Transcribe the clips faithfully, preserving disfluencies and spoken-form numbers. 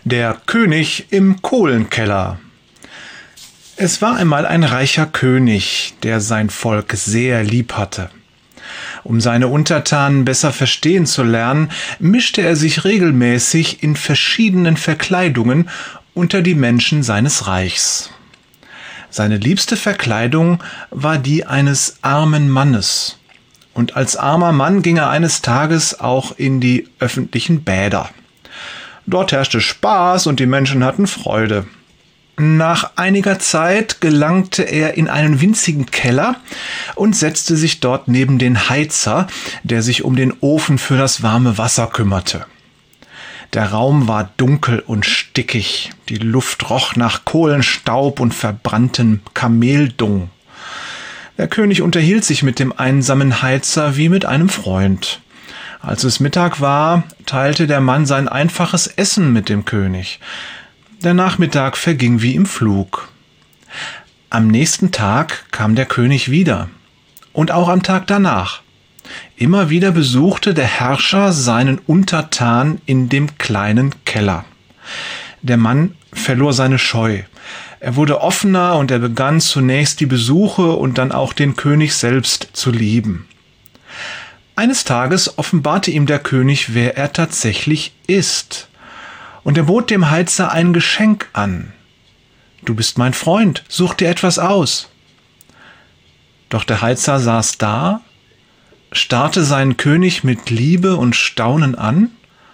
Der König im Kohlenkeller. Es war einmal ein reicher König, der sein Volk sehr lieb hatte. Um seine Untertanen besser verstehen zu lernen, mischte er sich regelmäßig in verschiedenen Verkleidungen unter die Menschen seines Reichs. Seine liebste Verkleidung war die eines armen Mannes. Und als armer Mann ging er eines Tages auch in die öffentlichen Bäder. Dort herrschte Spaß und die Menschen hatten Freude. Nach einiger Zeit gelangte er in einen winzigen Keller und setzte sich dort neben den Heizer, der sich um den Ofen für das warme Wasser kümmerte. Der Raum war dunkel und stickig, die Luft roch nach Kohlenstaub und verbranntem Kameldung. Der König unterhielt sich mit dem einsamen Heizer wie mit einem Freund. Als es Mittag war, teilte der Mann sein einfaches Essen mit dem König. Der Nachmittag verging wie im Flug. Am nächsten Tag kam der König wieder. Und auch am Tag danach. Immer wieder besuchte der Herrscher seinen Untertan in dem kleinen Keller. Der Mann verlor seine Scheu. Er wurde offener und er begann zunächst die Besuche und dann auch den König selbst zu lieben. Eines Tages offenbarte ihm der König, wer er tatsächlich ist. Und er bot dem Heizer ein Geschenk an. »Du bist mein Freund, such dir etwas aus.« Doch der Heizer saß da, starrte seinen König mit Liebe und Staunen an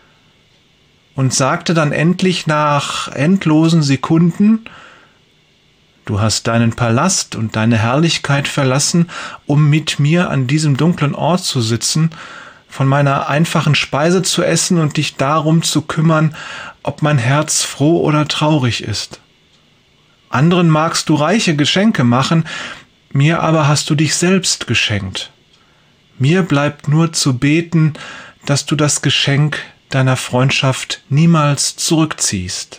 und sagte dann endlich nach endlosen Sekunden: »Du hast deinen Palast und deine Herrlichkeit verlassen, um mit mir an diesem dunklen Ort zu sitzen, von meiner einfachen Speise zu essen und dich darum zu kümmern, ob mein Herz froh oder traurig ist. Anderen magst du reiche Geschenke machen, mir aber hast du dich selbst geschenkt. Mir bleibt nur zu beten, dass du das Geschenk deiner Freundschaft niemals zurückziehst.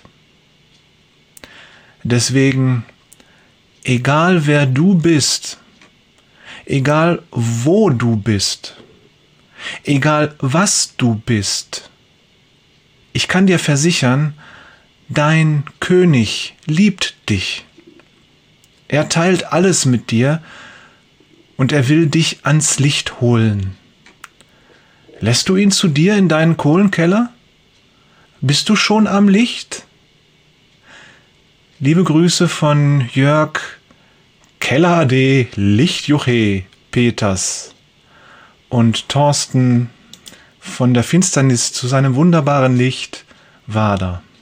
Deswegen, egal wer du bist, egal wo du bist, egal was du bist, ich kann dir versichern, dein König liebt dich. Er teilt alles mit dir und er will dich ans Licht holen. Lässt du ihn zu dir in deinen Kohlenkeller? Bist du schon am Licht? Liebe Grüße von Jörg Keller de Lichtjuche Peters und Thorsten von der Finsternis zu seinem wunderbaren Licht Wader.